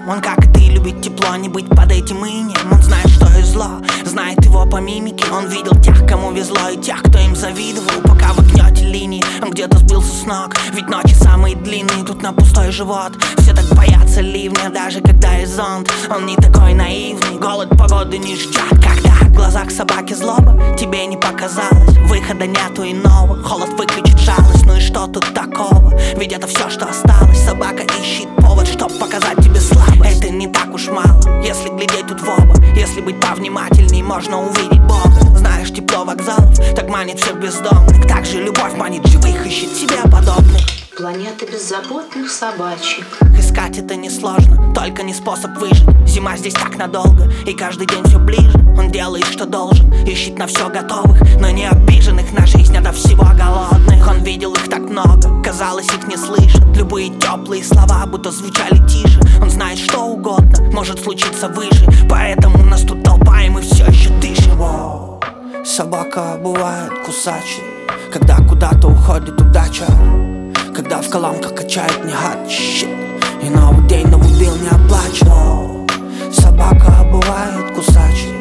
Он, как и ты, любит тепло, не быть под этим инеем. Он знает, что есть зло, знает его по мимике. Он видел тех, кому везло, и тех, кто им завидовал. Пока вы гнете линии, он где-то сбился с ног. Ведь ночи самые длинные, тут на пустой живот. Все так боятся ливня, даже когда есть зонт. Он не такой наивный, голод погоды не ждет. Когда в глазах собаки злоба, тебе не показалось. Выхода нету иного, холод выключит жалость. Ну и что тут такого? Ведь это все, что осталось. Собака ищет повод, чтоб показать тебе слабость. Это не так уж мало, если глядеть тут в оба. Если быть повнимательней, можно увидеть Бога. Знаешь, тепло вокзалов так манит всех бездомных. Так же любовь манит живых, ищет себе подобных. Планета беззаботных собачек. Искать это несложно, только не способ выжить. Зима здесь так надолго, и каждый день все ближе. Он делает, что должен, ищет на все готовых, но не обиженных на жизнь, а до всего голодных. Он видел их так много, казалось, их не слышит. Любые теплые слова будто звучали тише. Он знает, что угодно может случиться выше, поэтому нас тут толпа, и мы все еще дышим. Воу. Собака бывает кусачей, когда куда-то уходит удача, когда в колонках качает не хат. И новый день, новый билл не оплачен. Собака бывает кусачей,